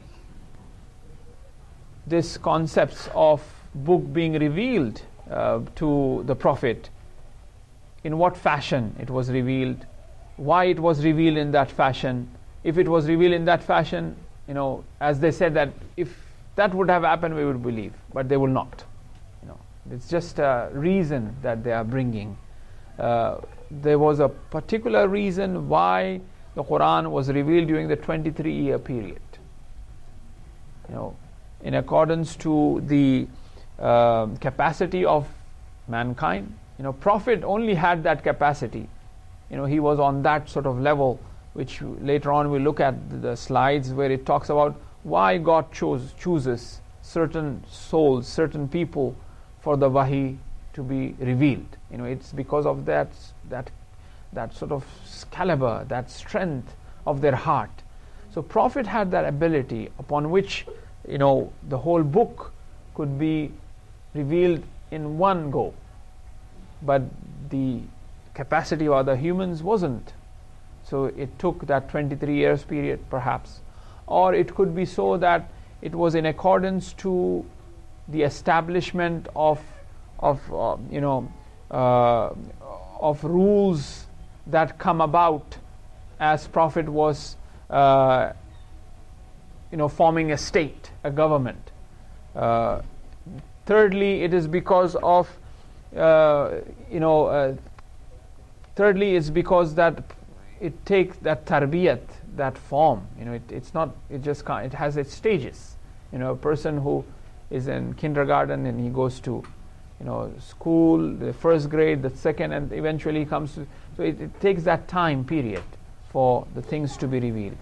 this concepts of book being revealed uh, to the Prophet, in what fashion it was revealed, why it was revealed in that fashion. If it was revealed in that fashion, you know, as they said that if that would have happened, we would believe, but they will not. You know, it's just a reason that they are bringing. Uh, there was a particular reason why the Quran was revealed during the twenty-three year period. You know, in accordance to the uh, capacity of mankind. You know, Prophet only had that capacity. You know, he was on that sort of level, which later on we look at the slides where it talks about why God chose chooses certain souls, certain people for the wahi to be revealed. You know, it's because of that that that sort of caliber, that strength of their heart. So Prophet had that ability upon which, you know, the whole book could be revealed in one go. But the capacity of other humans wasn't. So it took that twenty-three years period perhaps. Or it could be so that it was in accordance to the establishment of of uh, you know uh, of rules that come about as Prophet was uh, you know forming a state, a government. Uh, thirdly, it is because of uh, you know uh, thirdly it's because that it takes that tarbiyat, that form. You know, it, it's not. It just can't. It has its stages. You know, a person who is in kindergarten and he goes to, you know, school, the first grade, the second, and eventually comes to. So it, it takes that time period for the things to be revealed.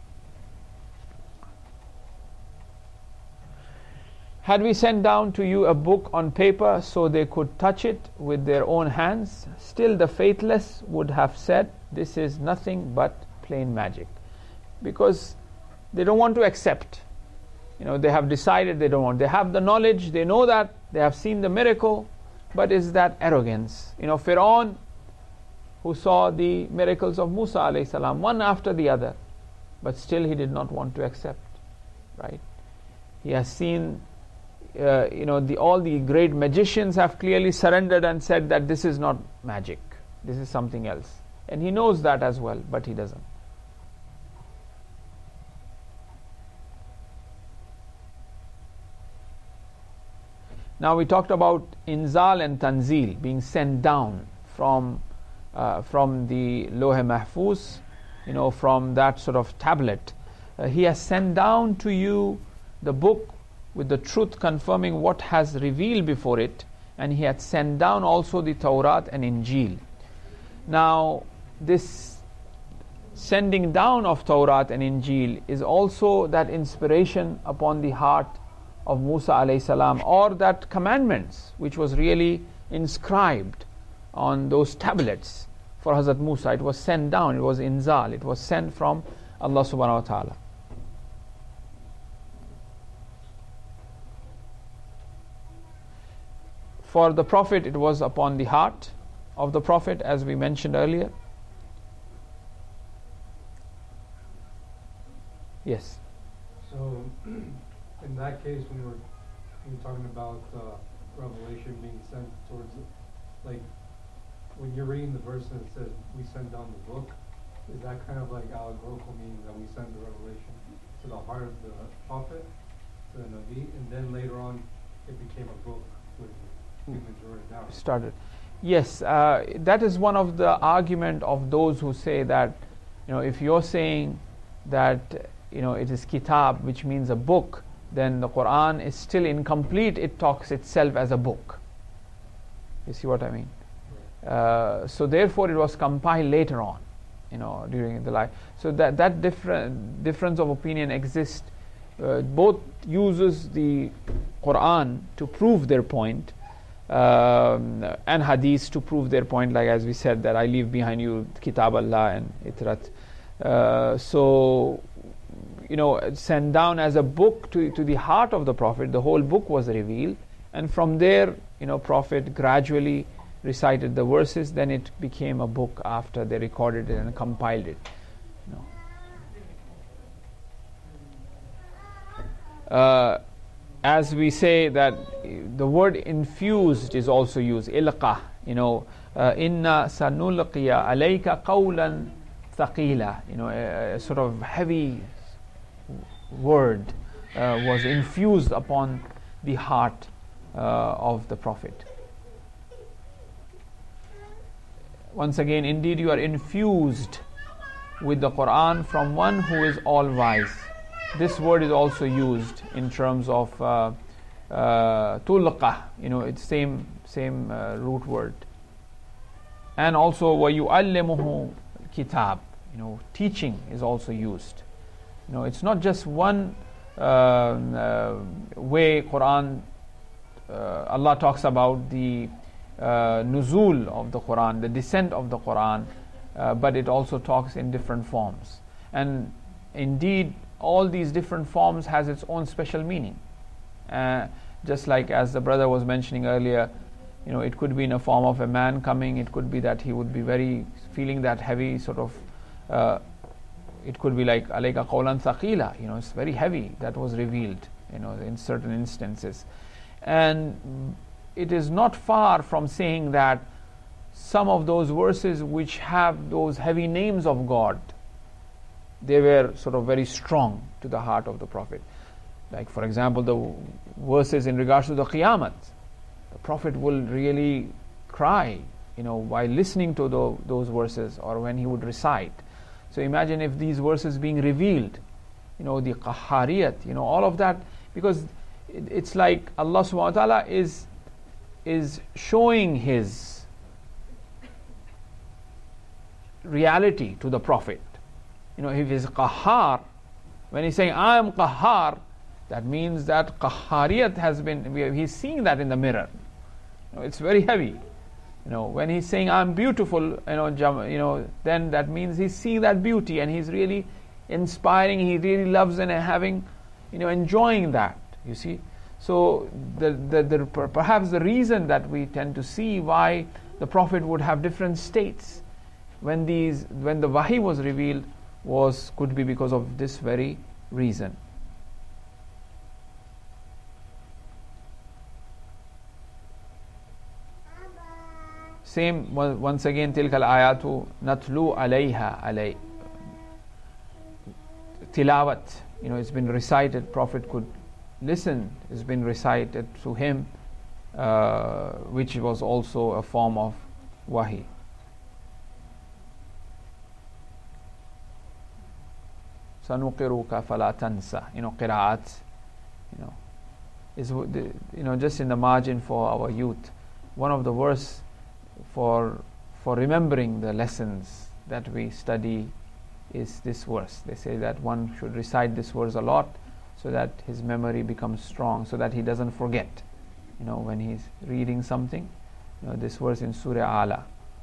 Had we sent down to you a book on paper so they could touch it with their own hands, still the faithless would have said, this is nothing but plain magic. Because they don't want to accept. You know, they have decided they don't want. They have the knowledge, they know that, they have seen the miracle, but it's that arrogance. You know, Fir'aun, who saw the miracles of Musa alayhi salam, one after the other, but still he did not want to accept. Right? He has seen Uh, you know, the, all the great magicians have clearly surrendered and said that this is not magic, this is something else. And he knows that as well, but he doesn't. Now we talked about inzal and tanzil, being sent down from uh, from the Lawh Mahfuz, you know, from that sort of tablet. Uh, he has sent down to you the book with the truth confirming what has revealed before it, and he had sent down also the Tawrat and Injil. Now this sending down of Tawrat and Injil is also that inspiration upon the heart of Musa alayhi salam, or that commandments which was really inscribed on those tablets for Hazrat Musa. It was sent down, it was inzal, it was sent from Allah subhanahu wa ta'ala. For the Prophet, it was upon the heart of the Prophet, as we mentioned earlier. Yes. So, in that case, when we're, when we're talking about uh, revelation being sent towards, like, when you're reading the verse and it says, we send down the book, is that kind of like allegorical, meaning that we send the revelation to the heart of the Prophet, to the Nabi, and then later on it became a book with started. Yes, uh, that is one of the argument of those who say that, you know, if you're saying that, you know, it is kitab, which means a book, then the Quran is still incomplete. It talks itself as a book. You see what I mean? Uh, so therefore, it was compiled later on, you know, during the life. So that that different difference of opinion exists. Uh, both uses the Quran to prove their point. Um, and hadith to prove their point, like as we said that I leave behind you kitab Allah and itrat. Uh, so, you know, sent down as a book to, to the heart of the Prophet, the whole book was revealed, and from there, you know, Prophet gradually recited the verses, then it became a book after they recorded it and compiled it. You know. Uh, As we say that the word infused is also used, ilqa, you know, inna sanulqiya alayka qawlan thaqila, you know, a, a sort of heavy word uh, was infused upon the heart uh, of the Prophet. Once again, indeed you are infused with the Quran from one who is all wise. This word is also used in terms of uh, uh, tulqa, you know, it's same same uh, root word. And also وَيُعَلِّمُهُ kitab, you know, teaching is also used. You know, it's not just one uh, uh, way Quran uh, Allah talks about the uh, nuzul of the Quran, the descent of the Quran, uh, but it also talks in different forms. And indeed, all these different forms has its own special meaning. Uh, just like as the brother was mentioning earlier, you know, it could be in a form of a man coming, it could be that he would be very feeling that heavy sort of, uh, it could be like alayka qawlan thaqila, you know, it's very heavy, that was revealed, you know, in certain instances. And it is not far from saying that some of those verses which have those heavy names of God, they were sort of very strong to the heart of the Prophet. Like for example, the verses in regards to the Qiyamah, the Prophet will really cry, you know, while listening to the, those verses or when he would recite. So imagine if these verses being revealed, you know, the Qahhariyat, you know, all of that, because it, it's like Allah subhanahu wa ta'ala is, is showing His reality to the Prophet. You know, if he's Qahhar, when he's saying, I am Qahhar, that means that Qahhariyat has been, he's seeing that in the mirror. You know, it's very heavy. You know, when he's saying, I'm beautiful, you know, you know, then that means he's seeing that beauty and he's really inspiring, he really loves and having, you know, enjoying that, you see. So the, the, the perhaps the reason that we tend to see why the Prophet would have different states when these, when the Wahy was revealed, was could be because of this very reason. Same once again, tilkal ayatu natlu alayha alay. Tilawat, you know, it's been recited, Prophet could listen, it's been recited to him, uh, which was also a form of Wahy. Sanuqiruka fala tansa, you know, qira'at, you know, is, you know, just in the margin for our youth, one of the verse for for remembering the lessons that we study is this verse. They say that one should recite this verse a lot so that his memory becomes strong, so that he doesn't forget, you know, when he's reading something. You know, this verse in Surah Ala.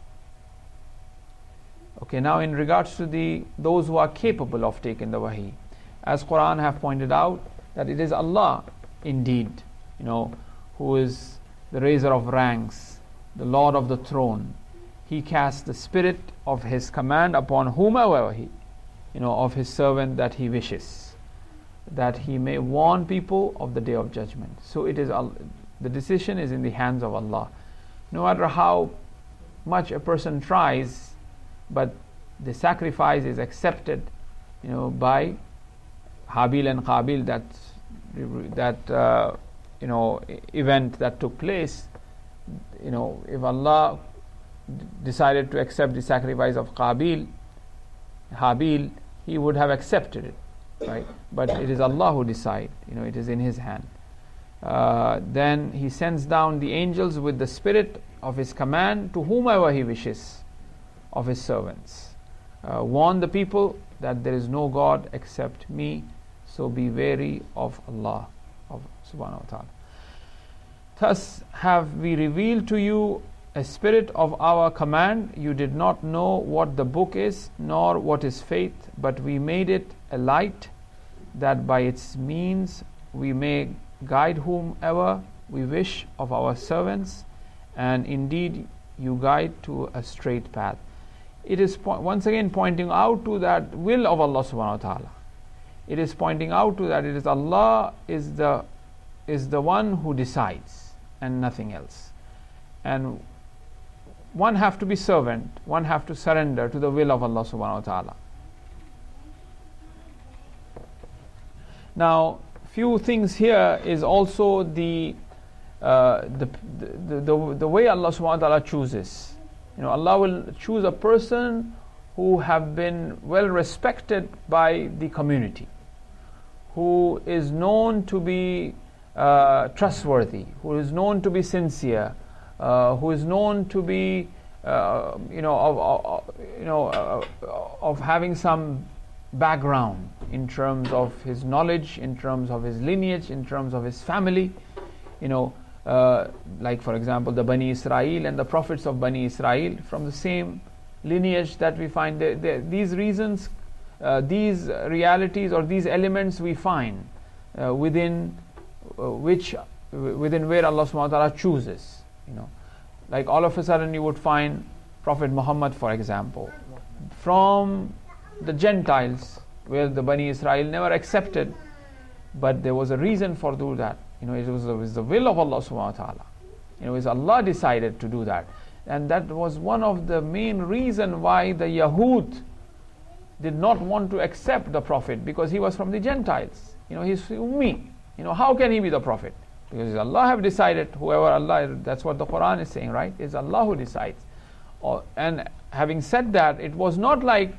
Okay, now in regards to the those who are capable of taking the Wahy, as Quran have pointed out, that it is Allah indeed, you know, who is the raiser of ranks, the Lord of the throne. He casts the spirit of His command upon whomever He, you know, of His servant that He wishes, that He may warn people of the Day of Judgment. So it is, the decision is in the hands of Allah. No matter how much a person tries, but the sacrifice is accepted, you know, by Habil and Qabil, that that uh, you know, event that took place. You know, if Allah d- decided to accept the sacrifice of Qabil, Habil, He would have accepted it, right? But it is Allah who decides. You know, it is in His hand. Uh, then He sends down the angels with the spirit of His command to whomever He wishes of His servants. Uh, warn the people that there is no God except me, so be wary of Allah, of subhanahu wa ta'ala. Thus have we revealed to you a spirit of our command. You did not know what the book is, nor what is faith, but we made it a light, that by its means we may guide whomever we wish of our servants, and indeed you guide to a straight path. It is po- once again pointing out to that will of Allah subhanahu wa ta'ala. It is pointing out to that it is Allah is the is the one who decides and nothing else. And one have to be servant, one have to surrender to the will of Allah subhanahu wa ta'ala. Now, few things here is also the uh, the, the, the the way Allah subhanahu wa ta'ala chooses. You know, Allah will choose a person who have been well respected by the community, who is known to be uh, trustworthy, who is known to be sincere, uh, who is known to be, uh, you know, of, of you know, uh, of having some background in terms of his knowledge, in terms of his lineage, in terms of his family, you know, uh, like for example the Bani Israel and the prophets of Bani Israel from the same lineage that we find. The, the, these reasons, uh, these realities or these elements we find uh, within uh, which within where Allah subhanahu wa ta'ala chooses. You know, like all of a sudden you would find Prophet Muhammad, for example, from the Gentiles, where the Bani Israel never accepted, but there was a reason for do that. You know, it was, it was the will of Allah subhanahu wa ta'ala. You know, it was Allah decided to do that. And that was one of the main reason why the Yahud did not want to accept the Prophet, because he was from the Gentiles. You know, he's Ummi. You know, how can he be the Prophet? Because Allah have decided, whoever Allah, that's what the Quran is saying, right? It's Allah who decides. Or, and having said that, it was not like,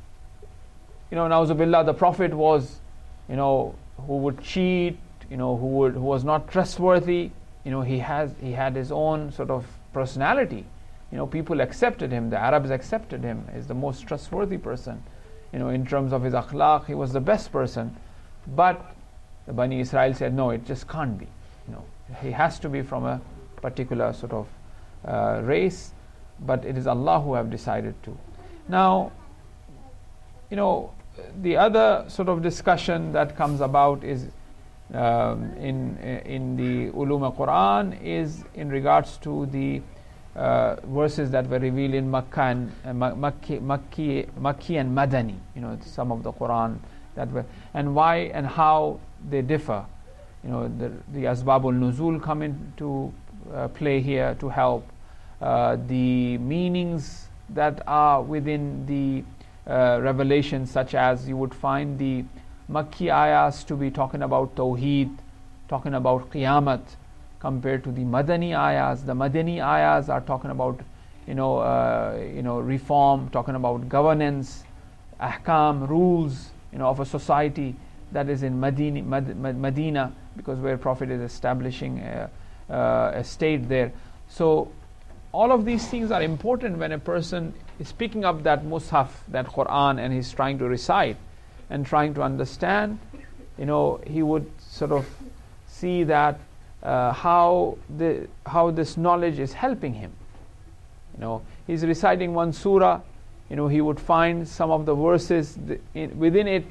you know, Nauzubillah, the Prophet was, you know, who would cheat, you know, who would who was not trustworthy. You know, he has he had his own sort of personality. You know, people accepted him. The Arabs accepted him as the most trustworthy person. You know, in terms of his akhlaq, he was the best person. But the Bani Israel said, no, it just can't be. You know, he has to be from a particular sort of uh, race. But it is Allah who have decided to. Now, you know, the other sort of discussion that comes about is um, in in the Ulum al-Quran is in regards to the uh, verses that were revealed in Makkah and uh, Makki, Makki, Makki and Madani. You know, some of the Quran that were, and why and how they differ. You know, the the Asbabul Nuzul come into uh, play here to help. Uh, the meanings that are within the uh, revelation, such as you would find the Makki ayahs to be talking about Tawheed, talking about Qiyamah, compared to the Madani ayahs. The Madani ayahs are talking about, you know, uh, you know, reform, talking about governance, ahkam, rules, you know, of a society that is in Medina, Medina, because where Prophet is establishing a, uh, a state there. So all of these things are important when a person is picking up that Mus'haf, that Quran, and he's trying to recite and trying to understand. You know, he would sort of see that uh, how the how this knowledge is helping him. You know, he's reciting one surah. You know, he would find some of the verses th- in, within it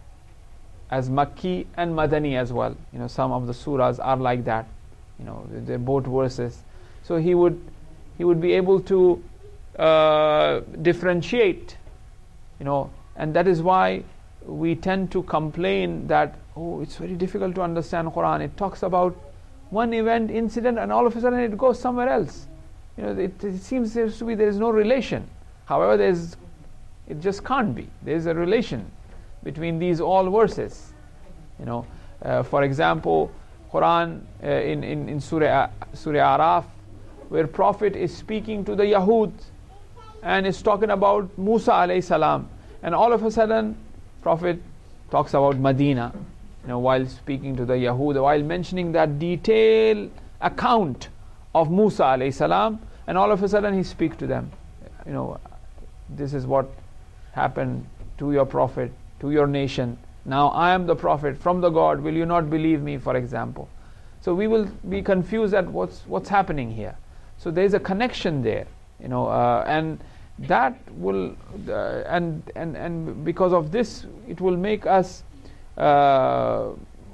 as Makki and Madani as well. You know, some of the surahs are like that. You know, they're both verses. So he would. He would be able to uh, differentiate, you know, and that is why we tend to complain that, oh, it's very difficult to understand Quran. It talks about one event, incident, and all of a sudden it goes somewhere else. You know, it, it seems there to be there is no relation. However, there is, it just can't be. There is a relation between these all verses. You know, uh, for example, Quran uh, in in in Surah Surah Araf, where Prophet is speaking to the Yahud and is talking about Musa alayhi salam, and all of a sudden Prophet talks about Medina, you know, while speaking to the Yahud, while mentioning that detailed account of Musa alayhi salam, and all of a sudden he speaks to them. You know, this is what happened to your Prophet, to your nation. Now I am the Prophet from the God. Will you not believe me, for example? So we will be confused at what's what's happening here. So there is a connection there, you know, uh, and that will, uh, and and and because of this, it will make us uh,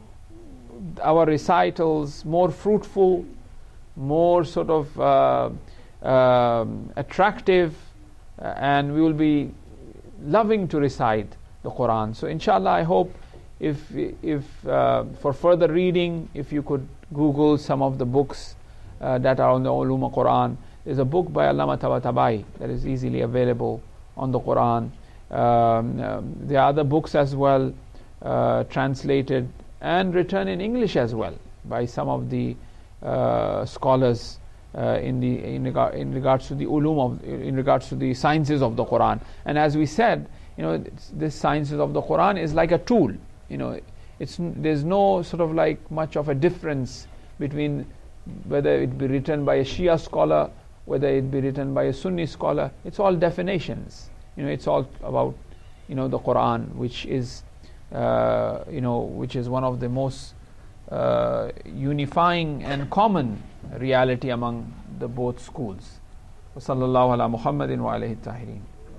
our recitals more fruitful, more sort of uh, uh, attractive, uh, and we will be loving to recite the Quran. So, inshallah, I hope if if uh, for further reading, if you could Google some of the books Uh, that are on the Ulum al-Quran. There's a book by Allama Tabatabai that is easily available on the Quran. Um, um, there are other books as well, uh, translated and written in English as well by some of the uh, scholars uh, in the in, regard, in regards to the ulum of in regards to the sciences of the Quran. And as we said, you know, this sciences of the Quran is like a tool. You know, it's there's no sort of like much of a difference between whether it be written by a Shia scholar, whether it be written by a Sunni scholar. It's all definitions. You know, it's all about, you know, the Quran, which is, uh, you know, which is one of the most uh, unifying and common reality among the both schools. وصلى الله على محمد وعليه الطاهرين.